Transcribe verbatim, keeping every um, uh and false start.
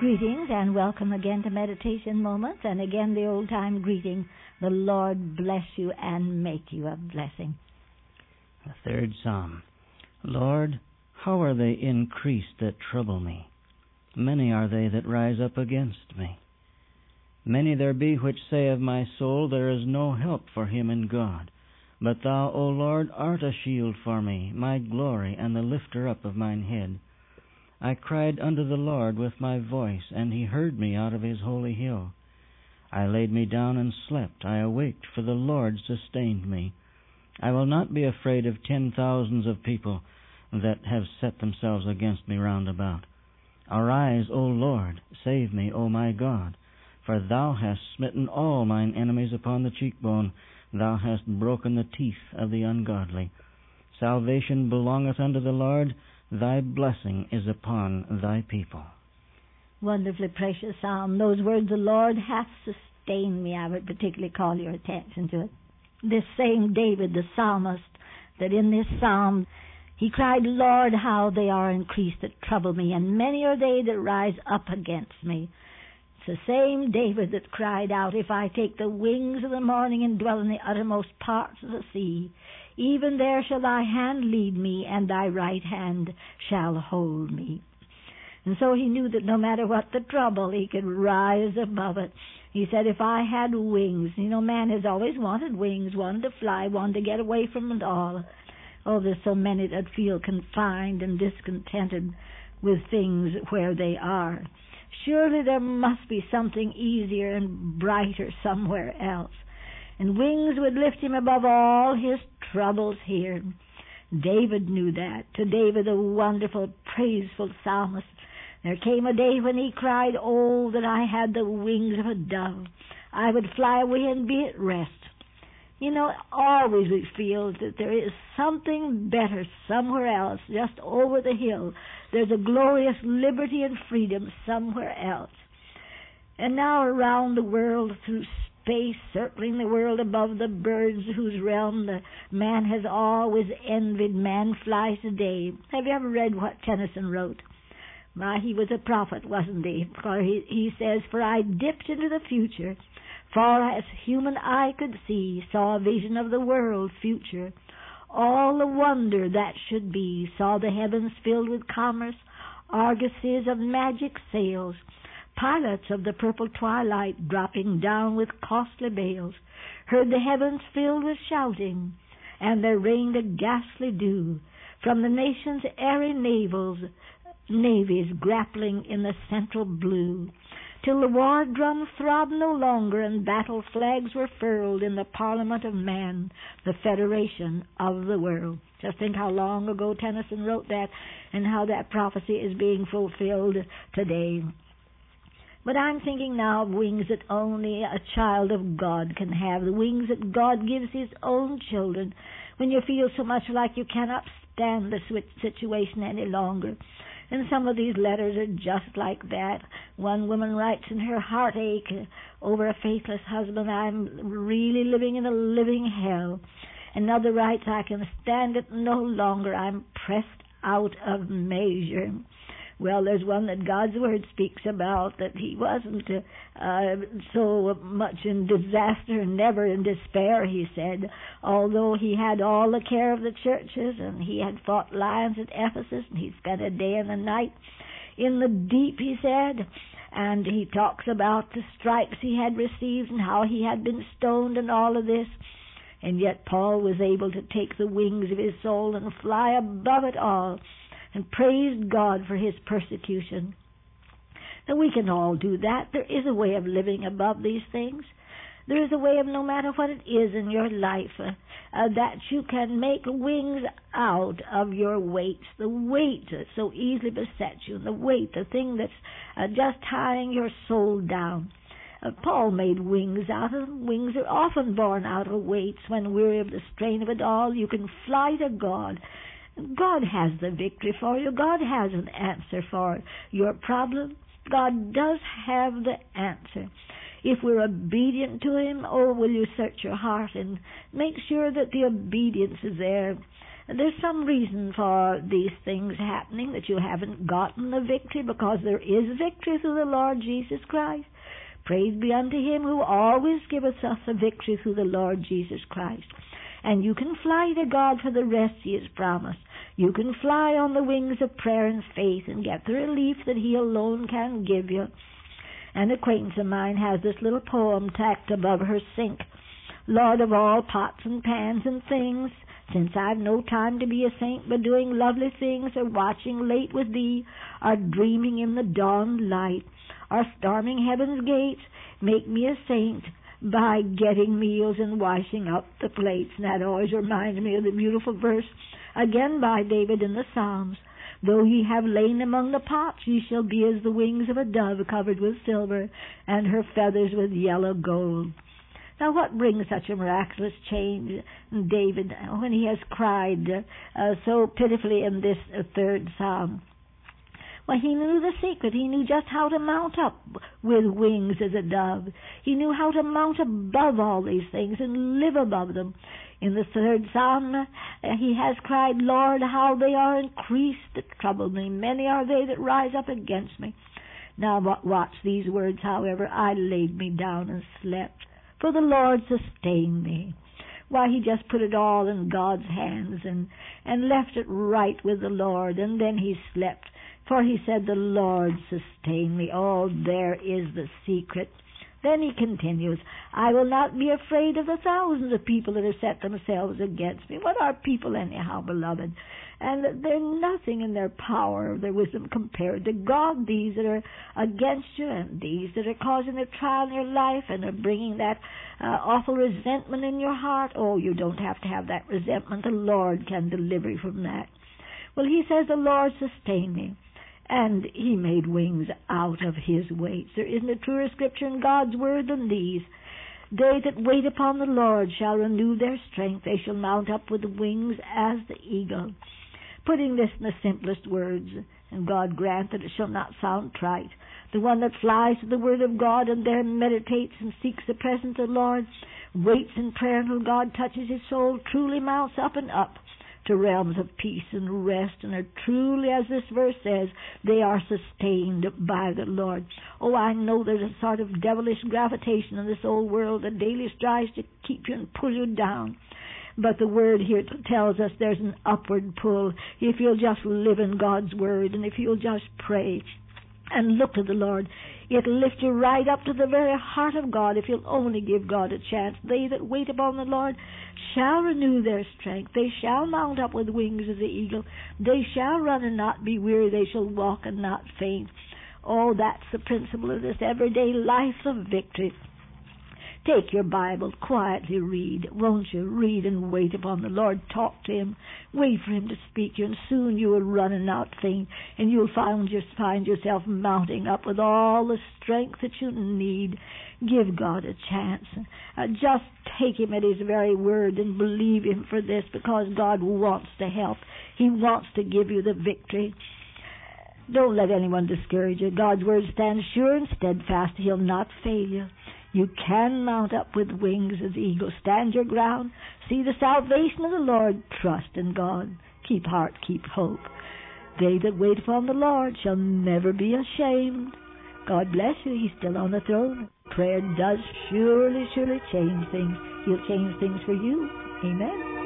Greetings and welcome again to Meditation Moments, and again the old-time greeting, the Lord bless you and make you a blessing. The third Psalm. Lord, how are they increased that trouble me? Many are they that rise up against me. Many there be which say of my soul, there is no help for him in God. But thou, O Lord, art a shield for me, my glory, and the lifter up of mine head. I cried unto the Lord with my voice, and he heard me out of his holy hill. I laid me down and slept. I awaked, for the Lord sustained me. I will not be afraid of ten thousands of people that have set themselves against me round about. Arise, O Lord, save me, O my God. For thou hast smitten all mine enemies upon the cheekbone. Thou hast broken the teeth of the ungodly. Salvation belongeth unto the Lord. Thy blessing is upon thy people. Wonderfully precious psalm. Those words, the Lord hath sustained me, I would particularly call your attention to it. This same David, the psalmist, that in this psalm he cried, Lord, how they are increased that trouble me, and many are they that rise up against me. It's the same David that cried out, if I take the wings of the morning and dwell in the uttermost parts of the sea, even there shall thy hand lead me, and thy right hand shall hold me. And so he knew that no matter what the trouble, he could rise above it. He said, if I had wings, you know, man has always wanted wings, wanted to fly, wanted to get away from it all. Oh, there's so many that feel confined and discontented with things where they are. Surely there must be something easier and brighter somewhere else. And wings would lift him above all his troubles here. David knew that. To David, a wonderful, praiseful psalmist, there came a day when he cried, oh, that I had the wings of a dove. I would fly away and be at rest. You know, always we feel that there is something better somewhere else, just over the hill. There's a glorious liberty and freedom somewhere else. And now around the world, through space, circling the world above the birds whose realm the man has always envied, man flies today. Have you ever read what Tennyson wrote? Why, he was a prophet, wasn't he? For he, he says, for I dipped into the future, far as human eye could see, saw a vision of the world future. All the wonder that should be, saw the heavens filled with commerce, argosies of magic sails, pilots of the purple twilight dropping down with costly bales, heard the heavens filled with shouting, and there rained a ghastly dew from the nation's airy navels, navies grappling in the central blue, till the war drum throbbed no longer and battle flags were furled in the Parliament of Man, the Federation of the World. Just think how long ago Tennyson wrote that and how that prophecy is being fulfilled today. But I'm thinking now of wings that only a child of God can have, the wings that God gives his own children when you feel so much like you cannot stand the situation any longer. And some of these letters are just like that. One woman writes in her heartache over a faithless husband, I'm really living in a living hell. Another writes, I can stand it no longer. I'm pressed out of measure. Well, there's one that God's Word speaks about, that he wasn't uh, so much in disaster, never in despair, he said, although he had all the care of the churches, and he had fought lions at Ephesus, and he spent a day and a night in the deep, he said, and he talks about the stripes he had received and how he had been stoned and all of this, and yet Paul was able to take the wings of his soul and fly above it all, and praised God for his persecution. Now we can all do that. There is a way of living above these things. There is a way of, no matter what it is in your life, uh, uh, that you can make wings out of your weights. The weight that so easily besets you, the weight, the thing that's uh, just tying your soul down. Uh, Paul made wings out of them. Wings are often born out of weights. When weary of the strain of it all, you can fly to God. God has the victory for you. God has an answer for your problem. God does have the answer. If we're obedient to him, oh, will you search your heart and make sure that the obedience is there. There's some reason for these things happening, that you haven't gotten the victory, because there is victory through the Lord Jesus Christ. Praise be unto him who always giveth us a victory through the Lord Jesus Christ. And you can fly to God for the rest he has promised. You can fly on the wings of prayer and faith and get the relief that he alone can give you. An acquaintance of mine has this little poem tacked above her sink. Lord of all pots and pans and things, since I've no time to be a saint, but doing lovely things, or watching late with thee, or dreaming in the dawn light, or storming heaven's gates, make me a saint by getting meals and washing up the plates. And that always reminds me of the beautiful verse, again by David in the Psalms. Though ye have lain among the pots, ye shall be as the wings of a dove covered with silver, and her feathers with yellow gold. Now, what brings such a miraculous change in David when he has cried uh, so pitifully in this uh, third psalm? Well, he knew the secret. He knew just how to mount up with wings as a dove. He knew how to mount above all these things and live above them. In the third psalm, uh, he has cried, Lord, how they are increased that trouble me. Many are they that rise up against me. Now, watch these words, however. I laid me down and slept, for the Lord sustained me. Why, he just put it all in God's hands and, and left it right with the Lord, and then he slept. For he said, the Lord sustained me. Oh, there is the secret. Then he continues, I will not be afraid of the thousands of people that have set themselves against me. What are people anyhow, beloved? And they're nothing in their power or their wisdom compared to God. These that are against you, and these that are causing a trial in your life and are bringing that uh, awful resentment in your heart. Oh, you don't have to have that resentment. The Lord can deliver you from that. Well, he says, the Lord sustained me, and he made wings out of his weights. There isn't a truer scripture in God's word than these. They that wait upon the Lord shall renew their strength. They shall mount up with wings as the eagle. Putting this in the simplest words, and God grant that it shall not sound trite, the one that flies to the word of God and there meditates and seeks the presence of the Lord, waits in prayer until God touches his soul, truly mounts up and up to realms of peace and rest, and are truly, as this verse says, they are sustained by the Lord. Oh, I know there's a sort of devilish gravitation in this old world that daily strives to keep you and pull you down. But the Word here tells us there's an upward pull if you'll just live in God's Word, and if you'll just pray and look to the Lord. It'll lift you right up to the very heart of God if you'll only give God a chance. They that wait upon the Lord shall renew their strength. They shall mount up with wings as the eagle. They shall run and not be weary. They shall walk and not faint. Oh, that's the principle of this everyday life of victory. Take your Bible, quietly read. Won't you? Read and wait upon the Lord. Talk to him. Wait for him to speak to you, and soon you will run and not faint, and you'll find, just find yourself mounting up with all the strength that you need. Give God a chance. Uh, just take him at his very word and believe him for this, because God wants to help. He wants to give you the victory. Don't let anyone discourage you. God's word stands sure and steadfast. He'll not fail you. You can mount up with wings as eagles. Stand your ground. See the salvation of the Lord. Trust in God. Keep heart, keep hope. They that wait upon the Lord shall never be ashamed. God bless you. He's still on the throne. Prayer does surely, surely change things. He'll change things for you. Amen.